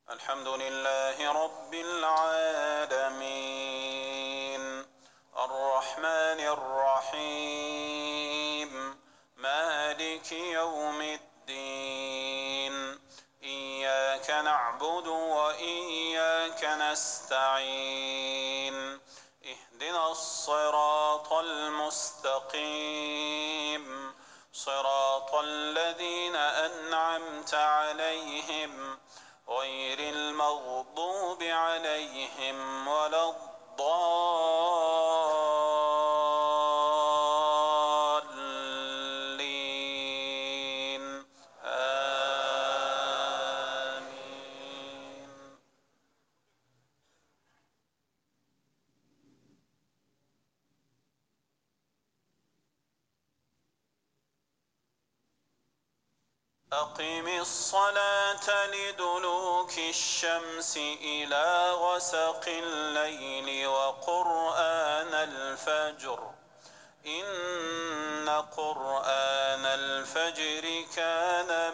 الحمد لله رب العالمين الرحمن الرحيم مالك يوم الدين إياك نعبد وإياك نستعين اهدنا الصراط المستقيم صراط الذين أنعمت عليهم غير المغضوب عليهم ولا الضالين آمين. أقم الصلاة لدلوك الشمس إلى غسق الليل وقرآن الفجر إن قرآن الفجر كان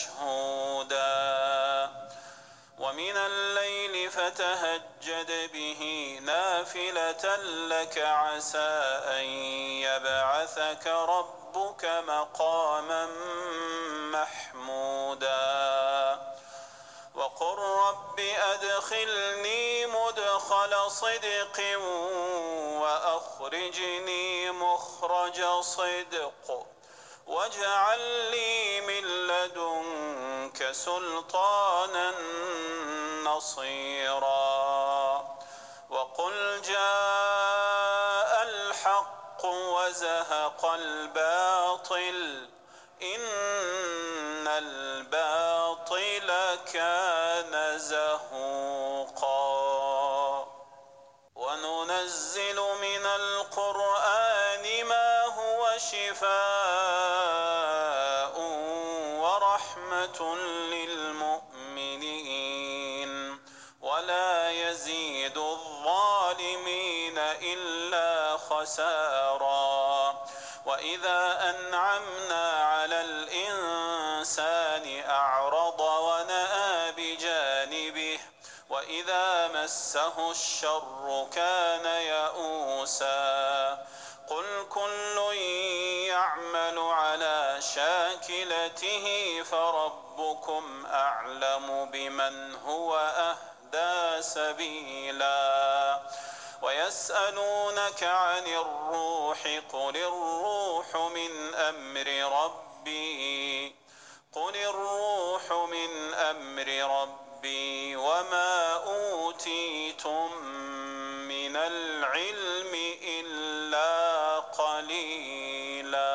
مشهودا ومن الليل فتهجد به نافلة لك عسى أن يبعثك ربك مقاما محمودا وقل رب أدخلني مدخل صدق وأخرجني مخرج صدق واجعل لي من لدنك سلطانا نصيرا وقل جاء الحق وزهق الباطل إن الباطل كان زهوقا وننزل من القرآن ما هو شفاء ورحمة للمؤمنين ولا يزيد الظالمين إلا خسارا وإذا أنعمنا على الإنسان أعرض ونأى بجانبه وإذا مسه الشر كان يئوسا قل كل يعمل على شاكلته فربكم أعلم بمن هو أهدى سبيلا ويسألونك عن الروح قل الروح من أمر ربي وما أوتيتم من العلم إلا قليلا